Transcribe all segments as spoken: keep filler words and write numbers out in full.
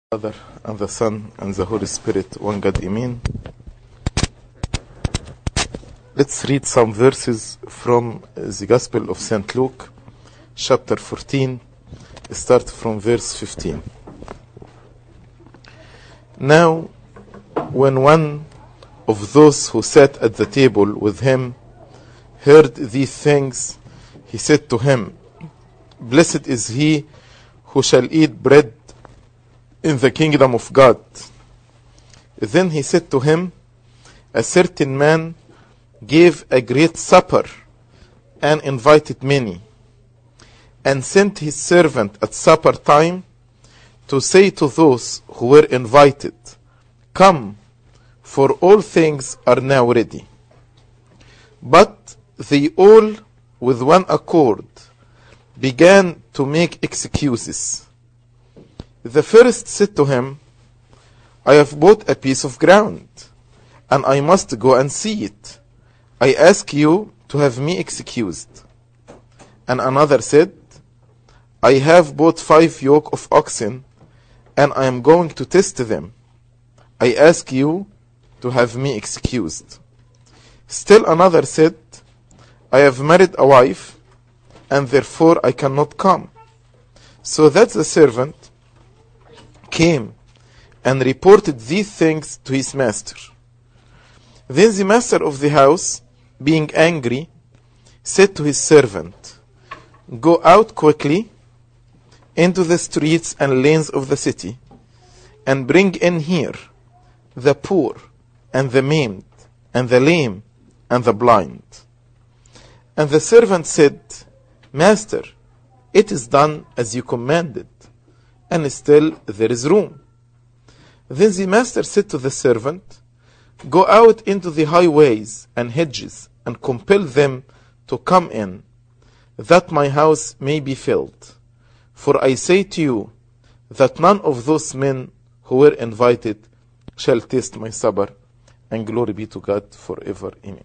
Father and the Son and the Holy Spirit, one God, Amen. Let's read some verses from the Gospel of Saint Luke, chapter fourteen, start from verse fifteen. Now, when one of those who sat at the table with him heard these things, he said to him, "Blessed is he who shall eat bread in the kingdom of God." Then he said to him, "A certain man gave a great supper and invited many, and sent his servant at supper time to say to those who were invited, 'Come, for all things are now ready.' But they all, with one accord, began to make excuses. The first said to him, 'I have bought a piece of ground, and I must go and see it. I ask you to have me excused.' And another said, 'I have bought five yoke of oxen, and I am going to test them. I ask you to have me excused.' Still another said, 'I have married a wife, and therefore I cannot come.' So that the servant came and reported these things to his master. Then the master of the house, being angry, said to his servant, 'Go out quickly into the streets and lanes of the city, and bring in here the poor, and the maimed, and the lame, and the blind.' And the servant said, 'Master, it is done as you commanded, and still there is room.' Then the master said to the servant, 'Go out into the highways and hedges, and compel them to come in, that my house may be filled. For I say to you, that none of those men who were invited shall taste my supper, and glory be to God forever. Amen.'"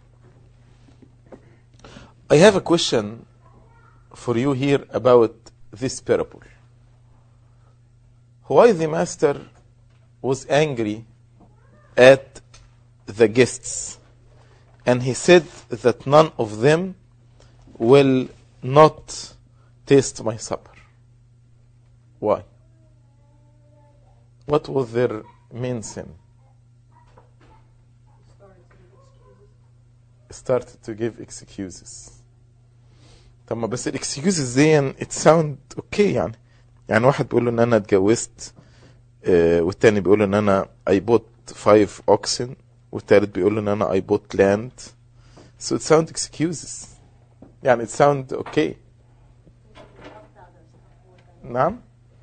I have a question for you here about this parable. Why the master was angry at the guests, and he said that none of them will not taste my supper? Why? What was their main sin? Started to give excuses. طب ما بس الاكسكيوزز دي it sound okay يعني يعني واحد بيقول له ان انا اتجوزت اه والتاني بيقول له ان انا I bought five oxen والتالت بيقول له ان انا I bought land. So it sound excuses يعني it sound okay. نعم.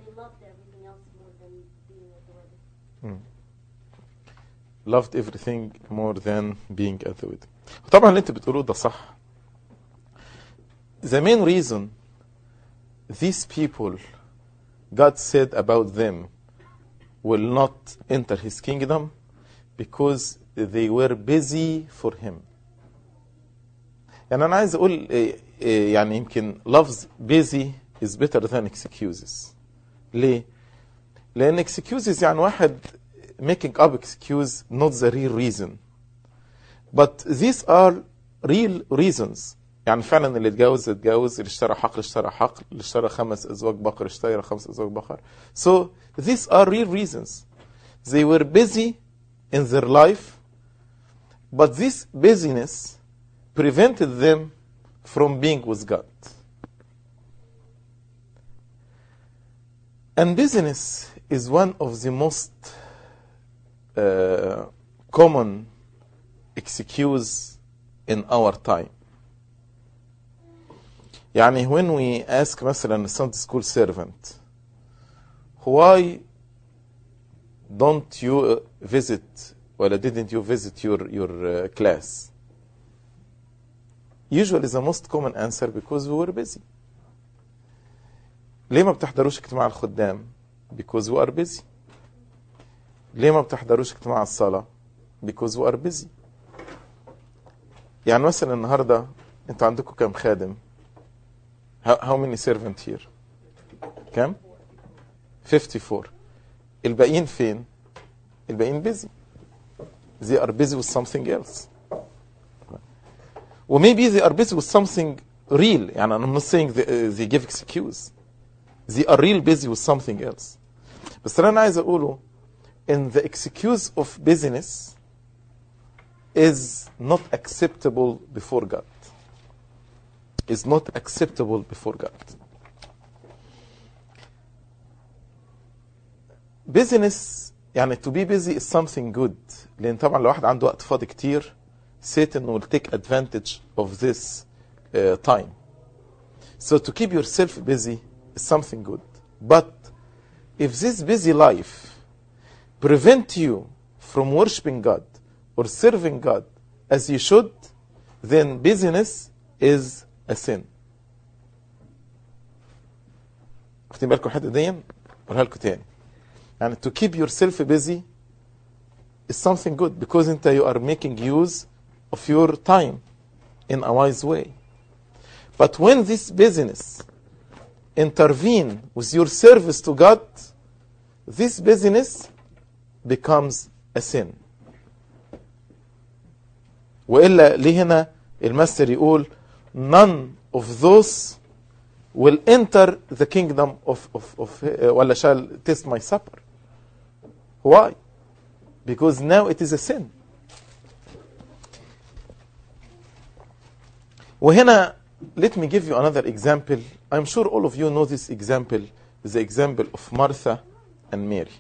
hmm. Loved everything more than being at the wedding. طبعا اللي انت بتقوله ده صح. The main reason these people, God said about them, will not enter his kingdom because they were busy for him. يعني أنا عايز أقول يعني يمكن لفظ busy is better than excuses. ليه؟ لأن excuses يعني واحد making up excuse, not the real reason. But these are real reasons. يعني فعلا اللي اتجوز اتجوز، اللي اشترى حقل اشترى حقل، اللي اشترى خمس ازواج بقر اشترى خمس ازواج بقر. So these are real reasons. They were busy in their life, but this busyness prevented them from being with God. And busyness is one of the most uh, common excuse in our time. يعني when we ask مثلا a Sunday school servant, why don't you visit or didn't you visit your your uh, class? Usually the most common answer, because we were busy. ليه ما بتحضروش اجتماع الخدام؟ because we are busy. ليه ما بتحضروش اجتماع الصلاة؟ because we are busy. يعني مثلا النهارده انتوا عندكم كم خادم؟ How, how many servants here? كم؟ fifty-four. الباقيين فين؟ الباقيين busy. They are busy with something else. Or maybe they are busy with something real. يعني I'm not saying they, uh, they give excuse. They are real busy with something else. بس اللي أنا عايز أقوله in the excuse of busyness is not acceptable before God. Is not acceptable before God. Busyness يعني to be busy is something good. لأن طبعا لو واحد عنده وقت فاضي كتير, Satan will take advantage of this uh, time. So to keep yourself busy is something good. But if this busy life prevent you from worshiping God or serving God as you should, then busyness is a sin. واخدين بالكم الحته دي؟ اقولها لكم تاني. يعني to keep yourself busy is something good because انت you are making use of your time in a wise way. But when this busyness intervene with your service to God, this busyness becomes a sin. وإلا ليه هنا الماستر يقول none of those will enter the kingdom of, of, of uh, ولا shall taste my supper. Why? Because now it is a sin. وهنا let me give you another example. I'm sure all of you know this example, the example of Martha and Mary.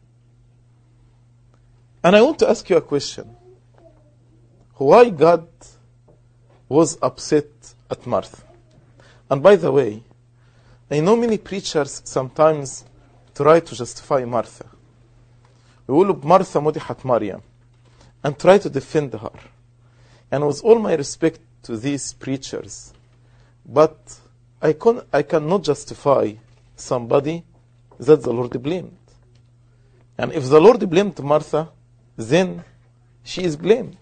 And I want to ask you a question. Why God was upset at Martha? And by the way, I know many preachers sometimes try to justify Martha. يقولوا بمارثا مدحت مريم and try to defend her. And with all my respect to these preachers, but I, can, I cannot justify somebody that the Lord blamed. And if the Lord blamed Martha, then she is blamed.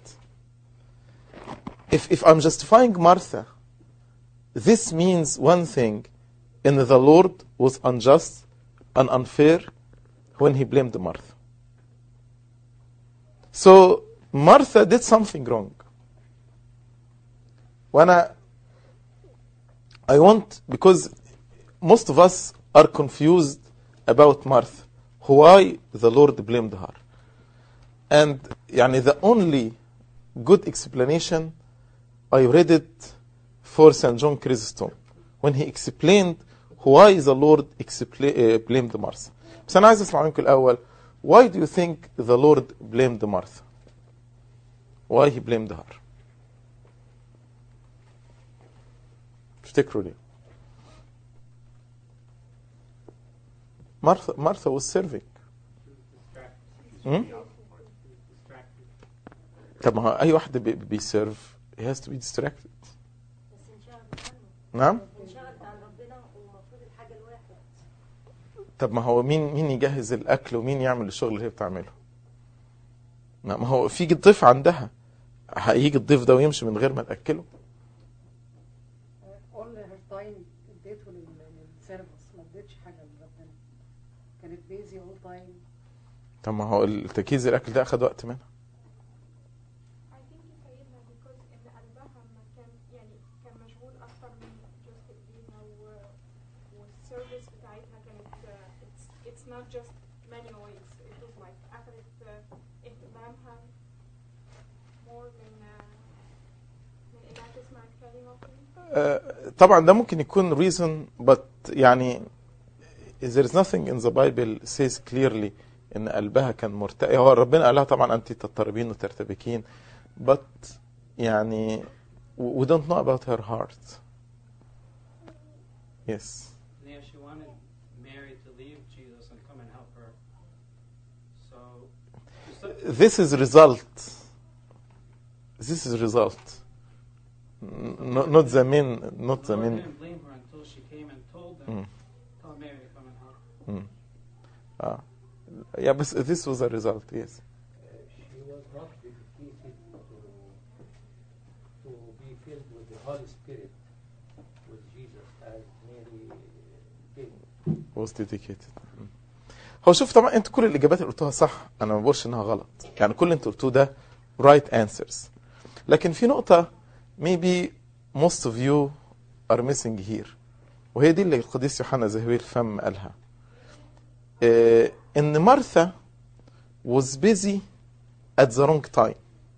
If, if I'm justifying Martha, this means one thing, and the Lord was unjust and unfair when he blamed Martha. So Martha did something wrong. When I, I want, because most of us are confused about Martha, why the Lord blamed her. And يعني the only good explanation, I read it for Saint John Chrysostom, when he explained why the Lord expla- uh, blamed Martha. بس أنا عايز أسمع منكم الأول, why do you think the Lord blamed Martha? Why he blamed her? افتكروا ليه؟ Martha, Martha was serving. Hmm? طب ما هو أي واحد بي بيسيرف he has to be distracted. نعم؟ طب ما هو مين مين يجهز الأكل ومين يعمل الشغل اللي هي بتعمله؟ ما هو في ضيف عندها, هيجي الضيف ده ويمشي من غير ما تأكله. all her time اديته للسيرفيس, ما اديتش حاجة لربنا. كانت busy all time. طب ما هو التجهيز الأكل ده أخد وقت منها. Not just manual ways. It was like أخذت اهتمامها more من من إنها تسمع الكلمة. طبعا ده ممكن يكون reason, but يعني there is nothing in the Bible says clearly إن قلبها كان مرتاح. هو ربنا قالها طبعا أنت تضطربين وترتبكين, but يعني we don't know about her heart. Yes. This is result. This is result. Not, not the main. Not the main. Didn't blame her until she came and told them. Mm. Tell Mary to come and help. Mm. Ah. Yeah, but this was a result. Yes. Uh, she was not dedicated to to be filled with the Holy Spirit with Jesus as Mary did. Was dedicated. Mm. هو شوف طبعا انتوا كل الاجابات اللي قلتوها صح، انا ما بقولش انها غلط، يعني كل اللي انتوا قلتوه ده right answers. لكن في نقطة maybe most of you are missing here، وهي دي اللي القديس يوحنا ذهبي الفم قالها. اه ان مارثا was busy at the wrong time.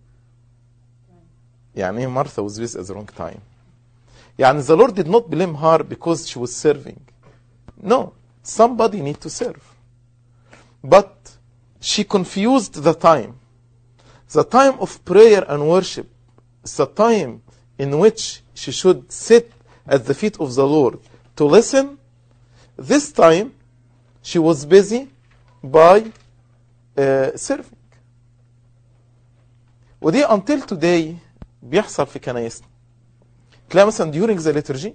يعني ايه مارثا was busy at the wrong time؟ يعني the Lord did not blame her because she was serving. No, somebody need to serve. But she confused the time. The time of prayer and worship is the time in which she should sit at the feet of the Lord to listen. This time she was busy by uh, serving. ودي until today بيحصل في كنايسنا. تلاقي مثلا during the liturgy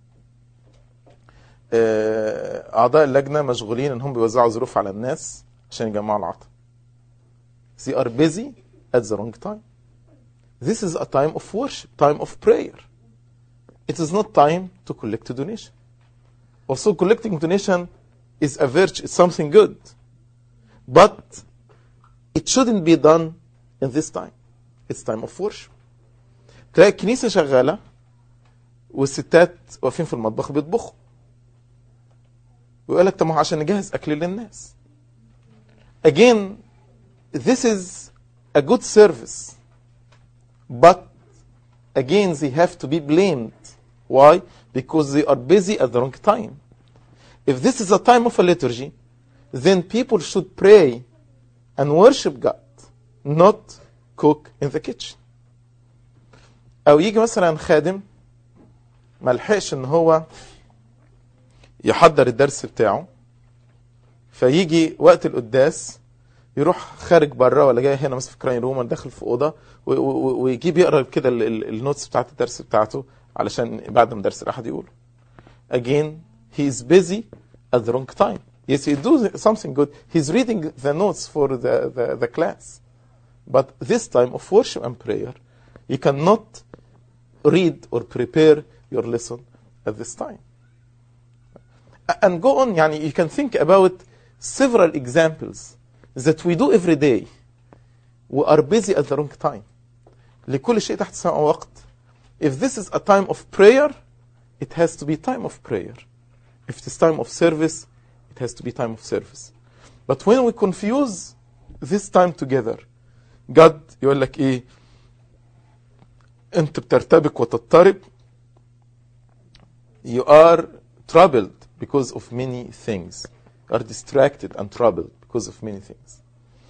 أعضاء اللجنة مشغولين إنهم بيوزعوا ظروف على الناس عشان يجمعوا العطاء. They are busy at the wrong time. This is a time of worship, time of prayer. It is not time to collect a donation. Also, collecting donation is a virtue, it's something good. But it shouldn't be done in this time. It's time of worship. تلاقي الكنيسة شغالة والستات واقفين في المطبخ بيطبخوا. ويقول لك طب ما عشان نجهز أكل للناس. Again, this is a good service. But again, they have to be blamed. Why? Because they are busy at the wrong time. If this is a time of a liturgy, then people should pray and worship God, not cook in the kitchen. أو يجي مثلا خادم ما لحقش إن هو يحضر الدرس بتاعه، فيجي وقت القداس يروح خارج بره ولا جاي هنا مثلا في كراين روم ولا داخل في اوضه ويجيب يقرا كده النوتس بتاعت الدرس بتاعته علشان بعد ما درس الاحد يقوله. Again, he is busy at the wrong time. Yes, he do something good. He's reading the notes for the, the, the class. But this time of worship and prayer, you cannot read or prepare your lesson at this time. And go on, يعني you can think about several examples that we do every day. We are busy at the wrong time. لكل شيء تحت السماء وقت. If this is a time of prayer, it has to be time of prayer. If it is time of service, it has to be time of service. But when we confuse this time together, God يقول لك ايه؟ انت بترتبك وتضطرب. You are troubled because of many things. You are distracted and troubled because of many things.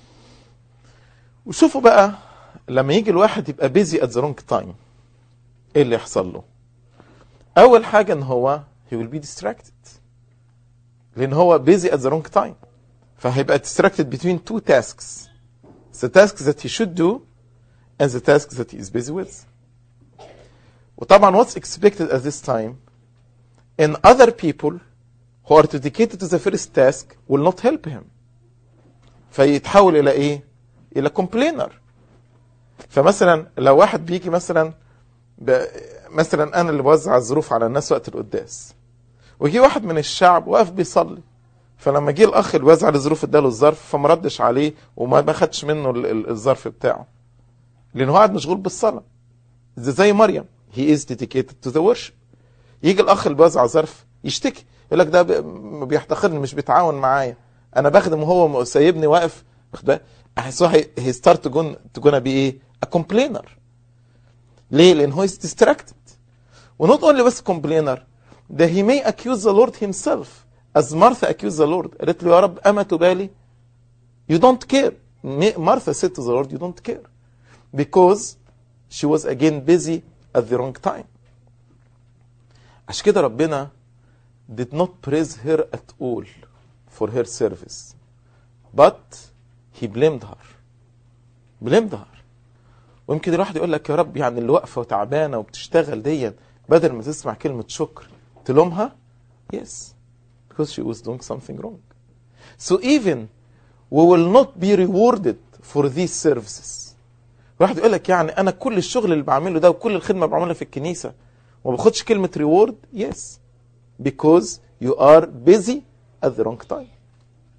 وشوفوا بقى لما يجي الواحد يبقى busy at the wrong time، ايه اللي يحصل له؟ اول حاجة ان هو he will be distracted، لان هو busy at the wrong time، فهيبقى distracted between two tasks، the tasks that he should do and the tasks that he is busy with. وطبعا what's expected at this time in other people who are dedicated to the first task will not help him، فيتحول الى ايه؟ الى complainer. فمثلا لو واحد بيجي مثلا ب... مثلا انا اللي بوزع الظروف على الناس وقت القداس، ويجي واحد من الشعب واقف بيصلي، فلما جه الاخ اللي وزع الظروف اداله الظرف فما ردش عليه وما ما خدش منه الظرف بتاعه لان هو قاعد مشغول بالصلاه. زي مريم he is dedicated to the worship. يجي الاخ اللي بيوزع ظرف يشتكي يقول لك ده بيحتقرني مش بيتعاون معايا، انا بخدم وهو سايبني واقف. so he, he start to go to gonna be ايه؟ a complainer. ليه؟ لان هو is distracted. ونوت اونلي بس complainer، ده he may accuse the Lord himself as Martha accused the Lord. قالت له يا رب أما تبالي؟ you don't care. Martha said to the Lord you don't care because she was again busy at the wrong time. عشان كده ربنا did not praise her at all for her service, but he blamed her. blamed her. ويمكن الواحد يقول لك يا رب يعني اللي واقفه وتعبانه وبتشتغل دي بدل ما تسمع كلمه شكر تلومها. yes, because she was doing something wrong. So even we will not be rewarded for these services. الواحد يقول لك يعني انا كل الشغل اللي بعمله ده وكل الخدمه اللي بعملها في الكنيسه وما باخدش كلمه reward. yes, because you are busy at the wrong time.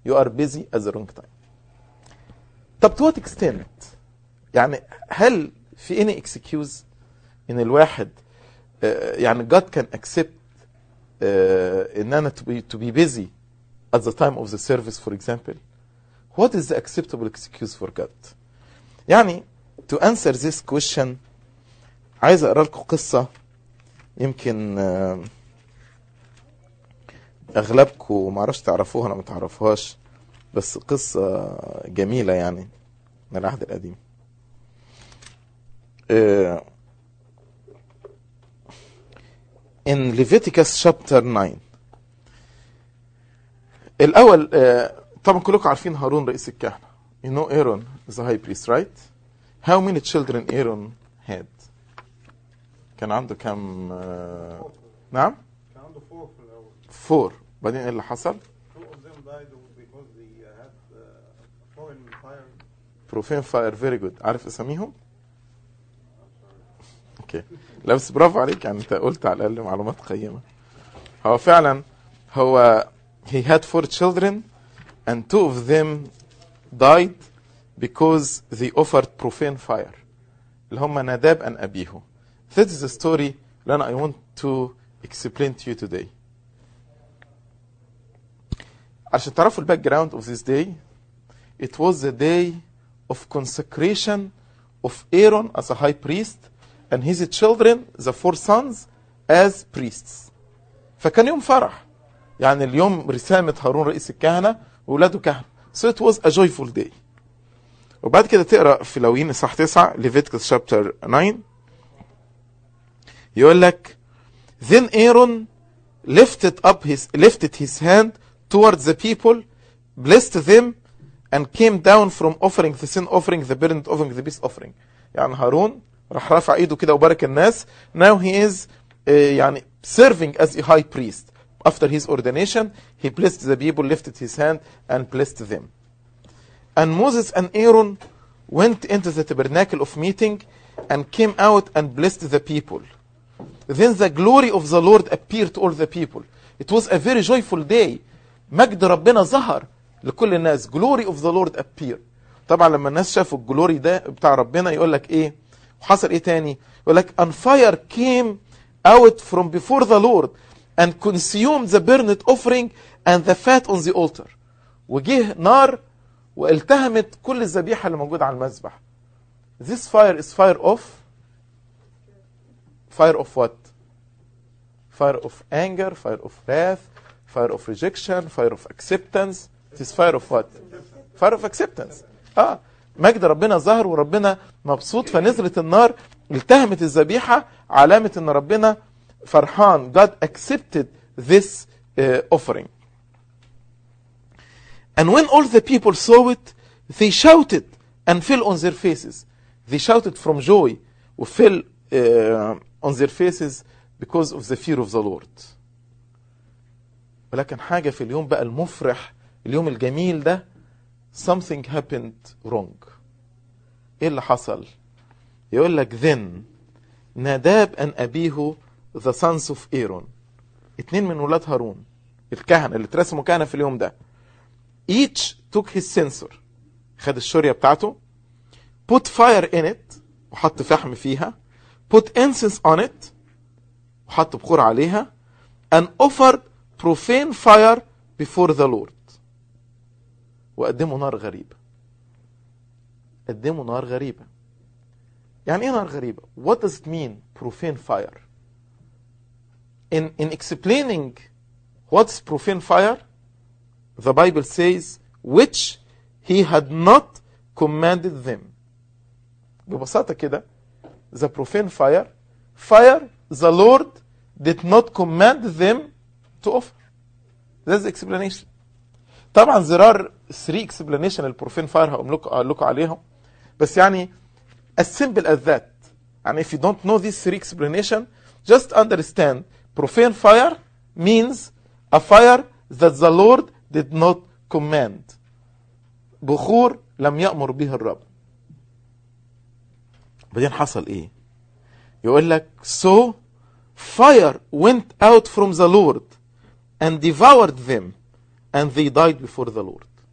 you are busy at the wrong time. طب to what extent؟ يعني هل في any excuse ان الواحد uh, يعني God can accept uh, ان انا to be, to be busy at the time of the service for example? What is the acceptable excuse for God? يعني to answer this question عايز اقرا لكم قصه يمكن uh, اغلبكم ما عرفش تعرفوها ولا ما تعرفوهاش، بس قصه جميله يعني من العهد القديم. uh, in Leviticus chapter nine الاول uh, طبعا كلكم عارفين هارون رئيس الكهنه. You know Aaron is the high priest, right? How many children Aaron had? كان عنده كم uh, نعم؟ كان عنده four في الأول. four. بعدين ايه اللي حصل؟ Two of them died because they had uh, foreign fire. Profane fire, very good. عارف اساميهم؟ اوكي. لا بس برافو عليك، يعني انت قلت على الاقل معلومات قيمه. هو فعلا هو he had four children and two of them died because they offered profane fire. اللي هم ناداب and أبيهو. This is the story that I want to explain to you today. عشان تعرفوا الباك جراوند of this day, it was the day of consecration of Aaron as a high priest and his children, the four sons, as priests. فكان يوم فرح، يعني اليوم رسامة هارون رئيس الكهنة وولاده كهنة. So it was a joyful day. وبعد كده تقرأ في لاويين اصحاح تسعة Leviticus chapter nine يقول لك then Aaron lifted up his lifted his hand towards the people, blessed them, and came down from offering the sin offering, the burnt offering, the peace offering. يعني هارون راح رافع ايده كده وبارك الناس. Now he is uh, يعني serving as a high priest. After his ordination, he blessed the people, lifted his hand, and blessed them. And Moses and Aaron went into the tabernacle of meeting and came out and blessed the people. Then the glory of the Lord appeared to all the people. It was a very joyful day. مجد ربنا ظهر لكل الناس. Glory of the Lord appeared. طبعا لما الناس شافوا الجلوري ده بتاع ربنا يقول لك ايه؟ وحصل ايه تاني؟ يقول لك and fire came out from before the Lord and consumed the burnt offering and the fat on the altar. وجه نار والتهمت كل الذبيحة اللي موجودة على المذبح. This fire is fire of fire of what? Fire of anger, fire of wrath, fire of rejection, fire of acceptance. It is fire of what? Fire of acceptance. اه مجد ربنا ظهر وربنا مبسوط، فنزلت النار التهمت الذبيحة علامة ان ربنا فرحان. God accepted this uh, offering. And when all the people saw it, they shouted and fell on their faces. They shouted from joy and fell uh, on their faces because of the fear of the Lord. ولكن حاجة في اليوم بقى المفرح، اليوم الجميل ده، something happened wrong. ايه اللي حصل؟ يقول لك then ناداب and أبيه the sons of Aaron، اتنين من ولاد هارون الكهنة اللي اترسموا كهنة في اليوم ده، each took his censer، خد الشورية بتاعته، put fire in it، وحط فحم فيها، put incense on it، وحط بخور عليها، and offered profane fire before the Lord. وقدموا نار غريبة. قدموا نار غريبة. يعني ايه نار غريبة؟ What does it mean profane fire? In, in explaining what's profane fire, the Bible says which he had not commanded them. ببساطة كده the profane fire, fire the Lord did not command them to offer. That's the explanation. طبعا زرار three explanation البروفين fire هقوم لكم عليهم، بس يعني as simple as that. يعني if you don't know these three explanation, just understand profane fire means a fire that the Lord did not command. بخور لم يأمر به الرب. بعدين حصل ايه؟ يقول لك so fire went out from the Lord and devoured them and they died before the Lord.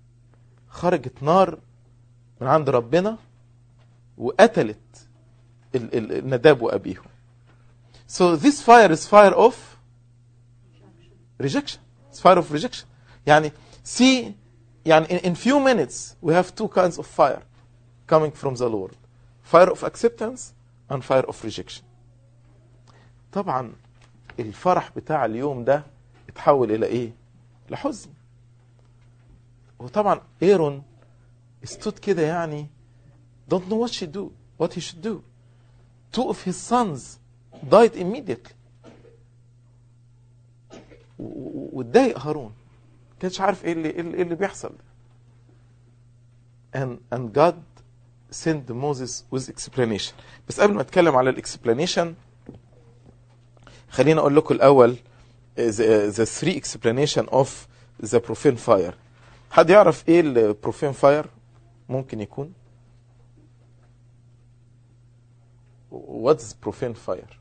خرجت نار من عند ربنا وقتلت ال- ال- نداب وأبيه. So this fire is fire of rejection. It's fire of rejection. يعني see, يعني in, in few minutes we have two kinds of fire coming from the Lord. Fire of acceptance and fire of rejection. طبعا الفرح بتاع اليوم ده اتحول الى ايه؟ لحزن. وطبعا ايرون استود كده يعني don't know what she do, what he should do. Two of his sons died immediately. واتضايق هارون، كانش عارف ايه اللي ايه اللي بيحصل. and and God sent Moses with explanation. بس قبل ما اتكلم على الاكسبلانيشن خلينا اقول لكم الاول the, the three explanation of the profane fire. حد يعرف ايه ال profane fire ممكن يكون؟ What is profane fire?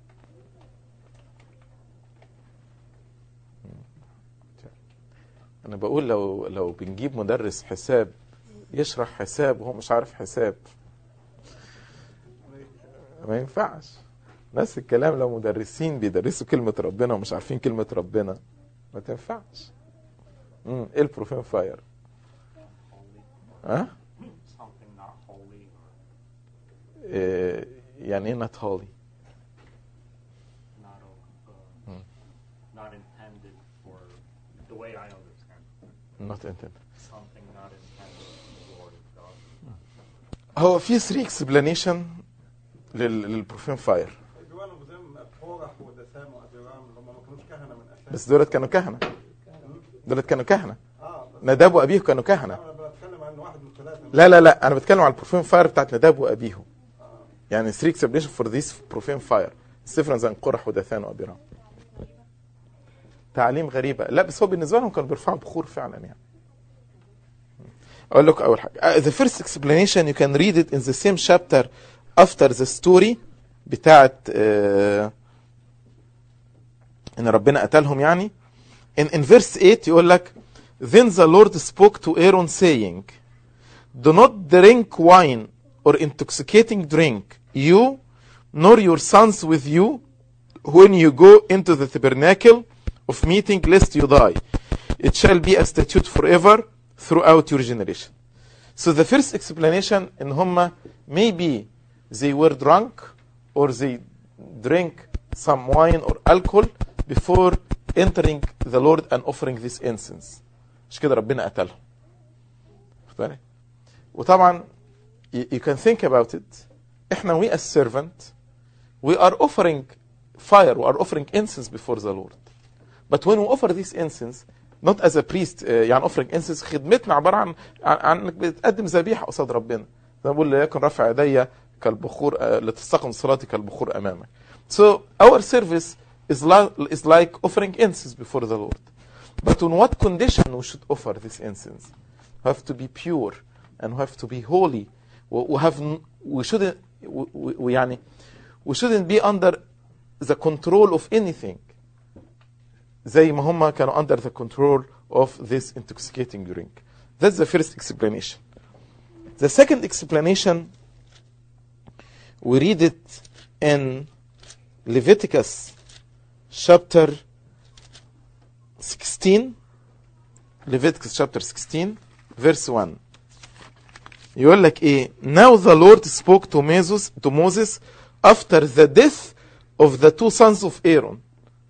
أنا بقول لو لو بنجيب مدرس حساب يشرح حساب وهو مش عارف حساب ما ينفعش. نفس الكلام لو مدرسين بيدرسوا كلمة ربنا ومش عارفين كلمة ربنا ما تنفعش. امم ايه البروفين فاير؟ ها؟ something not holy. إيه يعني ايه not holy؟ Not uh, not intended for the way I understand. not intended. Something not intended for the Lord of God. هو في three explanation لل للبروفين فاير. بس دولت كانوا كهنة. دولت كانوا كهنة. نداب وأبيه كانوا كهنة. لا لا لا أنا بتكلم على البروفين فاير بتاعت نداب وأبيه. يعني three explanation for this profane fire. سفرا زي قرح وداثان وأبيرام. تعليم غريبة. لا بس هو بالنسبة لهم كانوا بيرفعوا بخور فعلا يعني. أقول لك أول حاجة. The first explanation you can read it in the same chapter after the story بتاعت uh, إن ربنا قتلهم يعني. In, in verse eight يقول لك Then the Lord spoke to Aaron saying Do not drink wine or intoxicating drink, you nor your sons with you, when you go into the tabernacle of meeting, lest you die. It shall be a statute forever throughout your generation. So the first explanation in Humma, maybe they were drunk or they drink some wine or alcohol before entering the Lord and offering this incense. مش كده ربنا قتلهم. وطبعا you can think about it. احنا we as servant we are offering fire, we are offering incense before the Lord. But when we offer this incense not as a priest uh, يعني offering incense خدمتنا عبارة عن عن انك بتقدم ذبيحة قصاد ربنا. زي ما بقول ليكن رفع يدي كالبخور لتستقم صلاتي كالبخور امامك. So our service is like, is like offering incense before the Lord. But on what condition we should offer this incense? We have to be pure and we have to be holy. We have we shouldn't we, we, يعني we shouldn't be under the control of anything. زي ما هم كانوا under the control of this intoxicating drink. That's the first explanation. The second explanation, we read it in Leviticus chapter sixteen. Leviticus chapter sixteen, verse one. يقول لك ايه? Now the Lord spoke to Moses, to Moses after the death of the two sons of Aaron.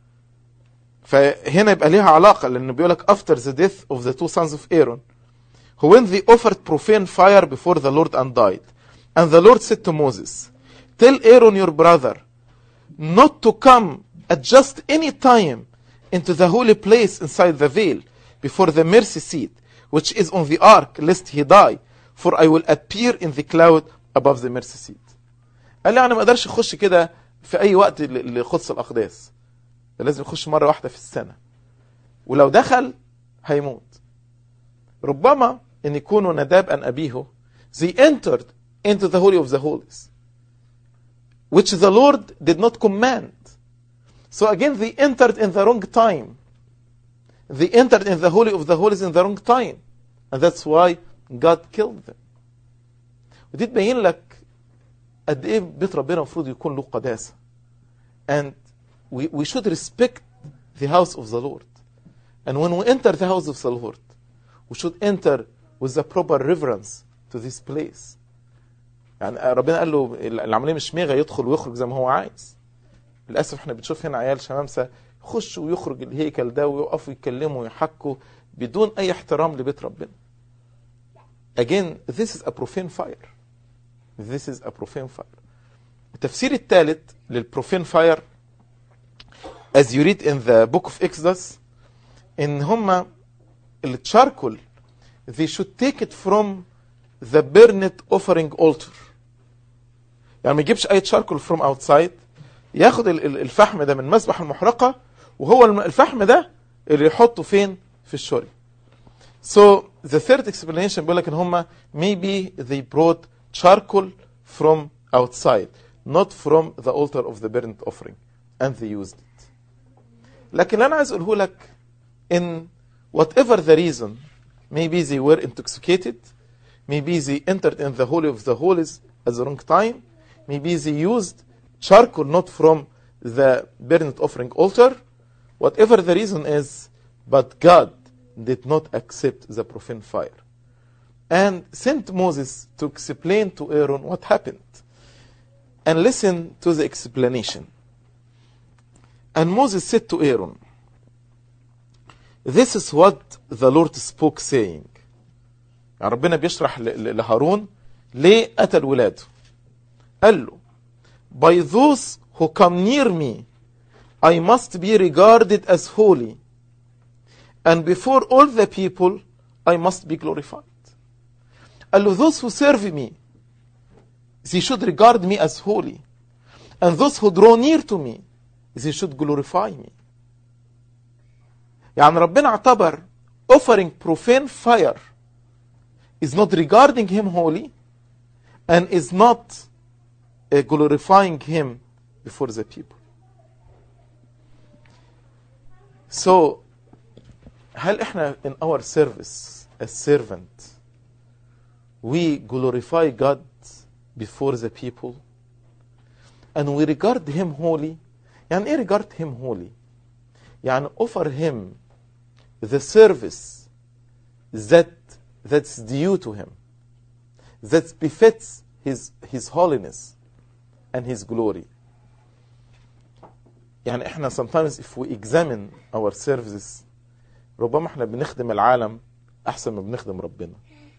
فهنا يبقى ليها علاقة لأنه بيقول لك after the death of the two sons of Aaron, who when they offered profane fire before the Lord and died. And the Lord said to Moses, tell Aaron your brother not to come at just any time into the holy place inside the veil before the mercy seat, which is on the ark, lest he die, for I will appear in the cloud above the mercy seat. قال لي أنا ما أقدرش أخش كده في أي وقت لقدس الأقداس. لازم يخش مرة واحدة في السنة. ولو دخل هيموت. ربما ان يكونوا نداب and أبيه they entered into the holy of the holies, which the Lord did not command. So again they entered in the wrong time. They entered in the holy of the holies in the wrong time. And that's why God killed them. ودي تبين لك قد ايه بيت ربنا المفروض يكون له قداسة. And we, we should respect the house of the Lord. And when we enter the house of the Lord, we should enter with the proper reverence to this place. يعني ربنا قال له العملية مش ميغا يدخل ويخرج زي ما هو عايز. للأسف احنا بنشوف هنا عيال شمامسة يخشوا ويخرج الهيكل ده ويقفوا يتكلموا ويحكوا بدون أي احترام لبيت ربنا. Again, this is a profane fire. This is a profane fire. التفسير الثالث للprofane fire, as you read in the book of Exodus, إن هما التشاركول they should take it from the burnt offering altar. يعني ما يجيبش أي تشاركول from outside، ياخد الفحم ده من مسبح المحرقة، وهو الفحم ده اللي يحطه فين؟ في الشوري. So the third explanation بيقول لك إن هما maybe they brought charcoal from outside, not from the altar of the burnt offering, and they used it. لكن أنا عايز أقوله لك in whatever the reason, maybe they were intoxicated, maybe they entered in the holy of the holies at the wrong time, maybe they used charcoal not from the burnt offering altar, whatever the reason is, but God did not accept the profane fire and sent Moses to explain to Aaron what happened. And listen to the explanation. And Moses said to Aaron, this is what the Lord spoke saying. يعني ربنا بيشرح لهارون ليه قتل ولاده. قال له, by those who come near me, I must be regarded as holy, and before all the people, I must be glorified. قال له, those who serve me, they should regard me as holy, and those who draw near to me, they should glorify me. يعني ربنا اعتبر offering profane fire is not regarding him holy and is not uh, glorifying him before the people. So, هل احنا in our service as servant we glorify God before the people and we regard him holy? يعني ايه regard him holy? يعني offer him the service that that's due to him, that befits his his holiness and his glory. يعني احنا sometimes if we examine our services, ربما احنا بنخدم العالم احسن ما بنخدم ربنا.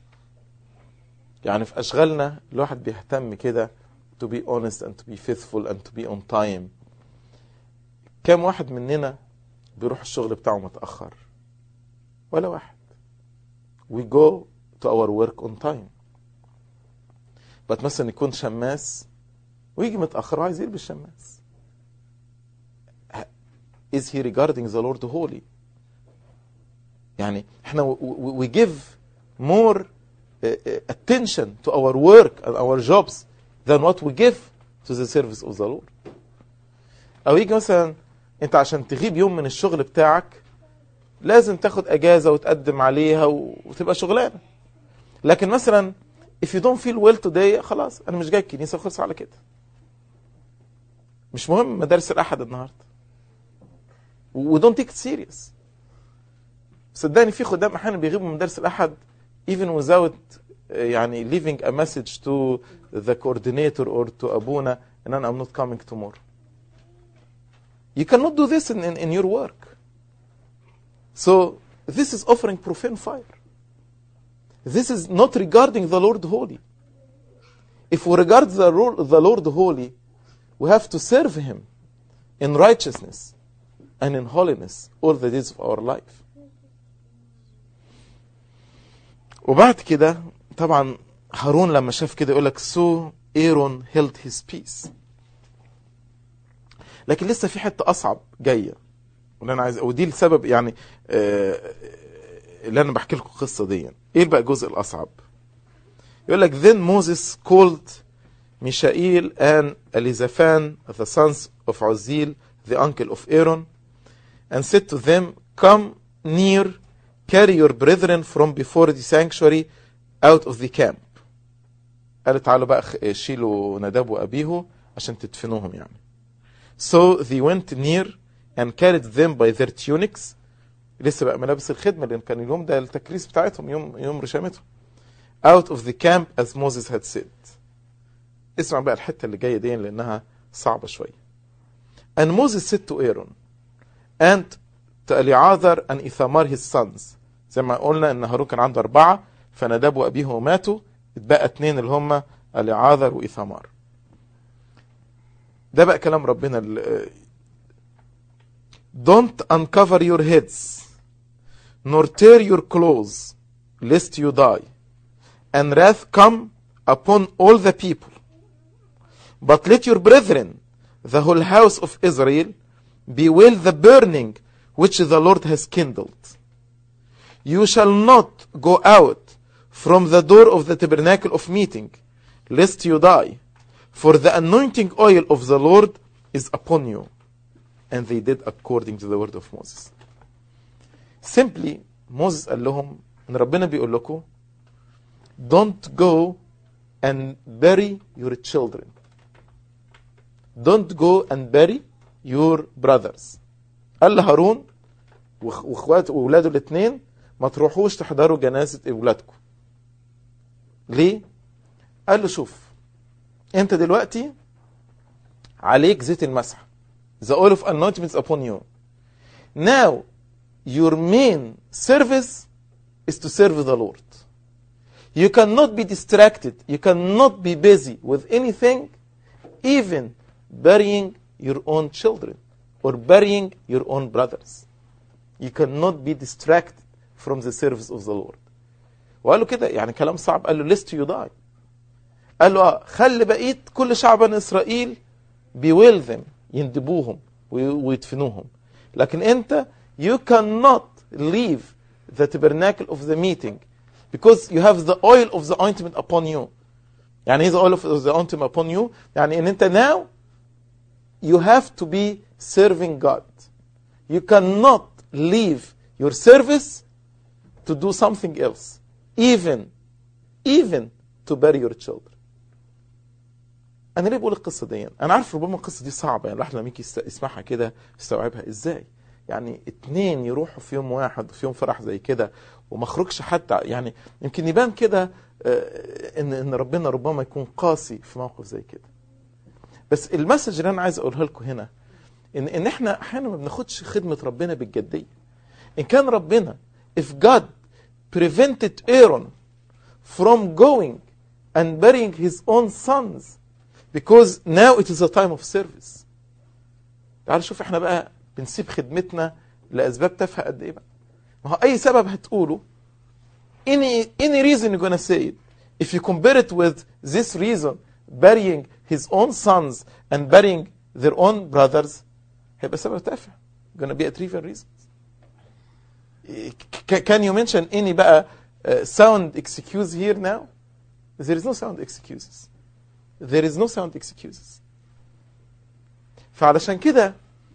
يعني في اشغالنا الواحد بيهتم كده to be honest and to be faithful and to be on time. كم واحد مننا بيروح الشغل بتاعه متأخر؟ ولا واحد. We go to our work on time. but مثلا يكون شماس ويجي متأخر وعايز يلبس شماس. Is he regarding the Lord holy? يعني احنا we give more attention to our work and our jobs than what we give to the service of the Lord. او يجي مثلا انت عشان تغيب يوم من الشغل بتاعك لازم تاخد اجازة وتقدم عليها وتبقى شغلانة. لكن مثلا if you don't feel well today خلاص انا مش جاي الكنيسة وخلص على كده. مش مهم مدارس الاحد النهاردة. و don't take it serious. صدقني في خدام احيانا بيغيبوا من مدارس الاحد even without يعني leaving a message to the coordinator or to Abuna and then I'm not coming tomorrow. You cannot do this in, in, in your work. So this is offering profane fire. This is not regarding the Lord holy. If we regard the Lord, the Lord holy, we have to serve him in righteousness and in holiness all the days of our life. وبعد كده طبعا هارون لما شاف كده يقول لك so Aaron held his peace. لكن لسه في حته اصعب جايه واللي انا عايز ودي السبب يعني آه اللي انا بحكي لكم القصه دي. ايه بقى الجزء الاصعب؟ يقول لك then Moses called Mishael and Elizaphan the sons of Uzziel the uncle of Aaron and said to them, come near, carry your brethren from before the sanctuary out of the camp. قال تعالوا بقى شيلوا نداب وأبيه عشان تدفنوهم يعني. So they went near and carried them by their tunics. لسه بقى ملابس الخدمة لأن كان اليوم ده التكريس بتاعتهم، يوم يوم رشامتهم. Out of the camp as Moses had said. اسمع بقى الحتة اللي جاية دي لأنها صعبة شوية. And Moses said to Aaron and to Eleazar and Ithamar his sons. زي ما قلنا ان هارون كان عنده أربعة، فنداب وأبيه ماتوا، اتبقى اتنين اللي هم إليعاذر وإيثامار. ده بقى كلام ربنا. Don't uncover your heads nor tear your clothes lest you die and wrath come upon all the people, but let your brethren the whole house of Israel bewail the burning which the Lord has kindled. You shall not go out from the door of the tabernacle of meeting, lest you die, for the anointing oil of the Lord is upon you. And they did according to the word of Moses. Simply, Moses قال لهم ان ربنا بيقول لكم don't go and bury your children. Don't go and bury your brothers. قال لهارون واخواته واولاده الاثنين ما تروحوش تحضروا جنازة اولادكم. ليه؟ قال له شوف انت دلوقتي عليك زيت المسح. The oil of anointment is upon you. Now your main service is to serve the Lord. You cannot be distracted. You cannot be busy with anything, even burying your own children or burying your own brothers. You cannot be distracted from the service of the Lord. وقال له كده يعني كلام صعب. قال له lest you die. قال له اه خلي بقيت كل شعب إسرائيل bewail them, يندبوهم ويدفنوهم. لكن انت you cannot leave the tabernacle of the meeting because you have the oil of the ointment upon you. يعني ايه the oil of the ointment upon you؟ يعني ان انت now you have to be serving God. You cannot leave your service to do something else, even even to bury your children. انا ليه بقول القصه دي؟ انا عارف ربما القصه دي صعبه، يعني الواحد لما يجي يسمعها كده يستوعبها ازاي؟ يعني اتنين يروحوا في يوم واحد في يوم فرح زي كده وما خرجش حتى، يعني يمكن يبان كده ان ان ربنا ربما يكون قاسي في موقف زي كده. بس المسج اللي انا عايز اقولها لكم هنا ان ان احنا احيانا ما بناخدش خدمه ربنا بالجديه. ان كان ربنا if God prevented Aaron from going and burying his own sons because now it is a time of service. تعالوا شوف احنا بقى بنسيب خدمتنا لأسباب تافهة قد ايه بقى. ما هو أي سبب هتقوله any any reason you're gonna say it. If you compare it with this reason burying his own sons and burying their own brothers هيبقى سبب تافه. Gonna be a trivial reason. Can you mention any بقى uh, sound excuse here now? There is no sound excuses. There is no sound excuses. فعلشان كده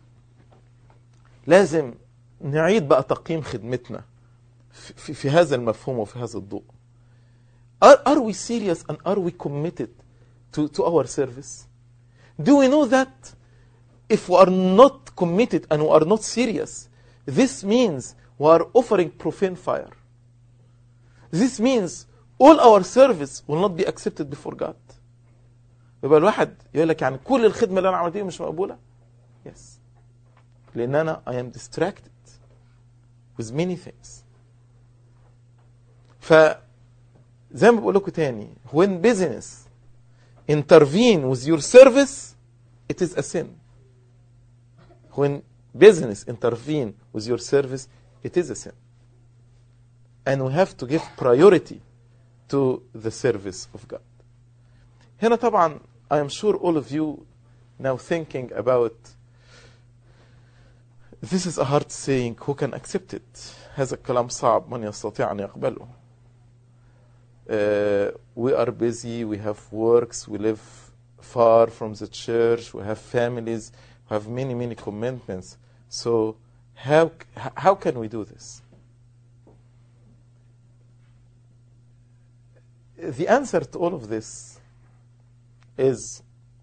لازم نعيد بقى تقييم خدمتنا في, في هذا المفهوم وفي هذا الضوء. Are, are we serious and are we committed to, to our service? Do we know that if we are not committed and we are not serious, this means we are offering profane fire. This means all our service will not be accepted before God. يبقى الواحد يقول لك يعني كل الخدمة اللي أنا عملتها مش مقبولة. Yes. لأن أنا I am distracted with many things. فزي ما بقول لكم تاني when business intervene with your service it is a sin. When business intervene with your service it is a sin. And we have to give priority to the service of God. هنا طبعا I am sure all of you now thinking about this is a hard saying, who can accept it? هذا الكلام صعب، من يستطيع أن يقبله. Uh, we are busy, we have works, we live far from the church, we have families, we have many, many commitments. So how, how can we do this? the answer to all of this is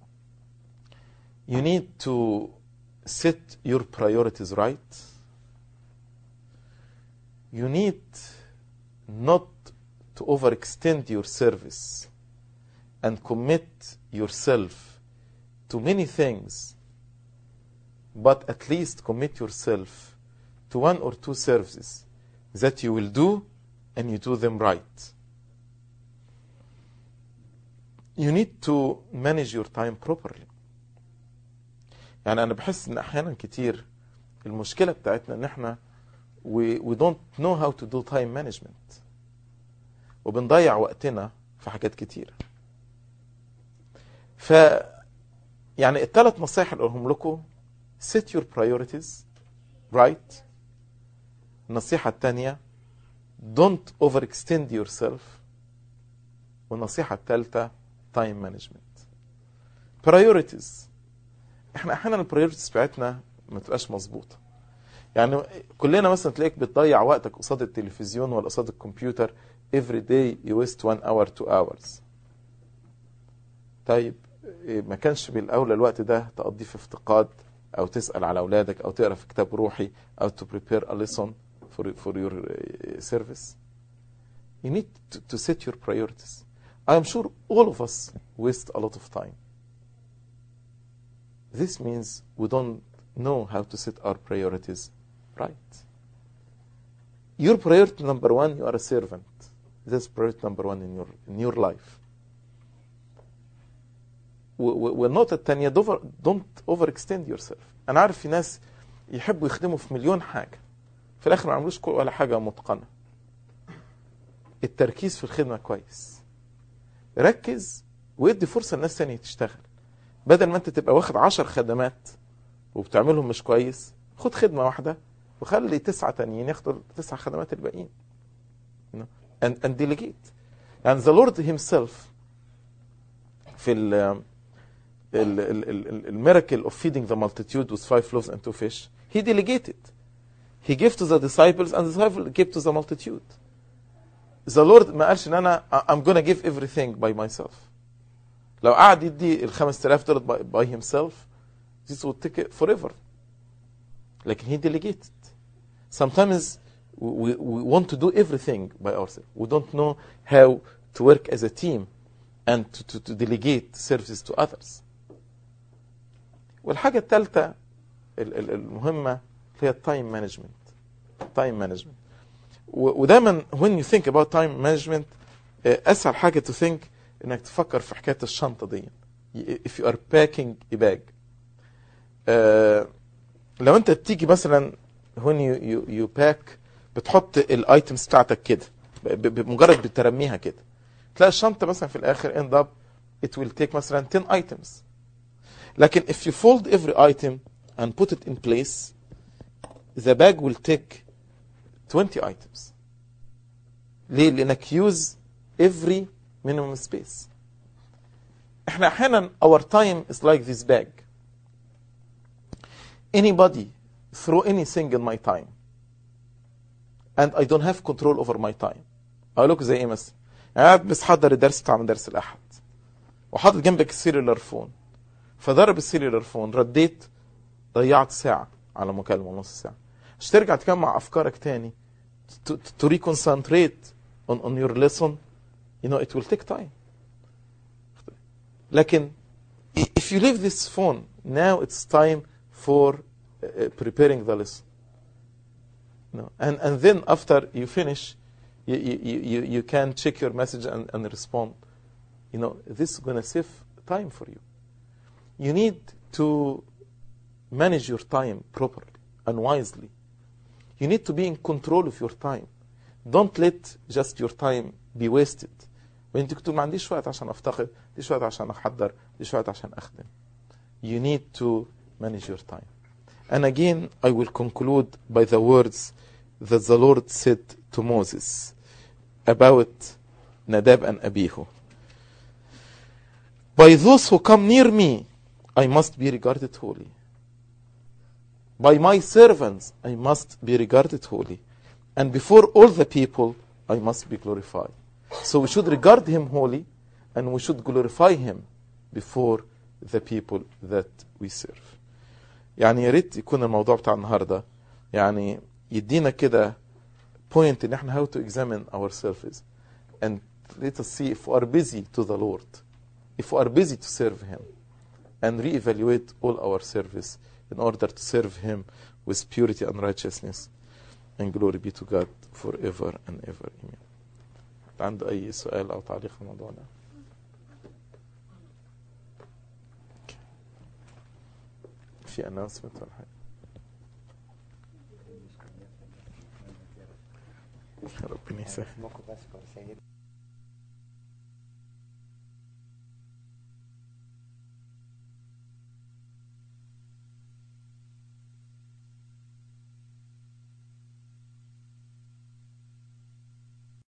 you need to set your priorities right. You need not to overextend your service and commit yourself to many things, but at least commit yourself to one or two services that you will do and you do them right. You need to manage your time properly. يعني أنا بحس إن أحيانا كتير المشكلة بتاعتنا إن إحنا we, we don't know how to do time management. وبنضيع وقتنا في حاجات كتير. ف يعني الثلاث نصائح اللي أقولهم لكم: set your priorities right. النصيحة الثانية don't overextend yourself. والنصيحة الثالثة time management. priorities. احنا احيانا البريورتيز بتاعتنا ما تبقاش مظبوطه. يعني كلنا مثلا تلاقيك بتضيع وقتك قصاد التلفزيون ولا قصاد الكمبيوتر every day you waste one hour two hours. طيب ما كانش بالاولى الوقت ده تقضيه في افتقاد او تسال على اولادك او تقرا في كتاب روحي او to prepare a lesson for for your service. You need to, to set your priorities. I am sure all of us waste a lot of time. This means we don't know how to set our priorities right. Your priority number one, you are a servant. That's priority number one in your in your life. We're not التانية. Don't overextend yourself. أنا عارف في ناس يحبوا يخدموا في مليون حاجة في الآخر ما عملوش ولا حاجة متقنة. التركيز في الخدمة كويس. ركز وادي فرصة لناس تانية تشتغل. بدل ما انت تبقى واخد عشر خدمات وبتعملهم مش كويس، خد خدمة واحدة وخلي تسعة تانيين ياخدوا التسع خدمات الباقيين. You know? and, and delegate. And the Lord himself في ال المiracle of feeding the multitude with five loaves and two fish, he delegated. He gave to the disciples and the disciples gave to the multitude. The Lord ما قالش ان انا I'm gonna give everything by myself. لو قعد يدي الخمس تلاف دولار by himself, this would take it forever. لكن he delegated. Sometimes we, we want to do everything by ourselves. We don't know how to work as a team and to, to, to delegate services to others. والحاجة الثالثة المهمة هي time management. Time management. ودايما when you think about time management, أسهل حاجة to think انك تفكر في حكاية الشنطة دي. If you are packing a bag. uh, لو انت بتيجي مثلا when you, you, you pack بتحط الايتمز بتاعتك كده بمجرد بترميها كده، تلاقي الشنطة مثلا في الاخر end up it will take مثلا ten items. لكن if you fold every item and put it in place, the bag will take twenty items. ليه؟ لانك use every minimum space. احنا احيانا our time is like this bag. Anybody throw anything in my time and I don't have control over my time. اقول لكم زي ايه مثلا؟ قاعد بس حضر الدرس بتاع مدرس الاحد وحاطط جنبك السيلولار فون، فضرب السيلولار فون، رديت، ضيعت ساعه على مكالمه نص ساعه. عشان ترجع تجمع افكارك تاني to, to reconcentrate on, on your lesson, you know, it will take time. لكن if you leave this phone, now it's time for uh, preparing the lesson. No. And, and then after you finish, you, you, you, you can check your message and, and respond. You know, this is going to save time for you. You need to manage your time properly and wisely. You need to be in control of your time. Don't let just your time be wasted. وانت كنتوا ما عنديش وقت عشان افتقد، ديش وقت عشان احضر، ديش وقت عشان اخدم. You need to manage your time. And again, I will conclude by the words that the Lord said to Moses about Nadab and Abihu. By those who come near me, I must be regarded holy. By my servants, I must be regarded holy. And before all the people, I must be glorified. So we should regard him holy and we should glorify him before the people that we serve. يعني يا ريت يكون الموضوع بتاع النهارده يعني يدينا كده point ان احنا how to examine ourselves and let us see if we are busy to the Lord, if we are busy to serve him, and reevaluate all our service in order to serve him with purity and righteousness, and glory be to God forever and ever. Amen. عنده أي سؤال أو تعليق في الموضوع ده؟ في announcement ولا حاجة؟ ربنا يسهل.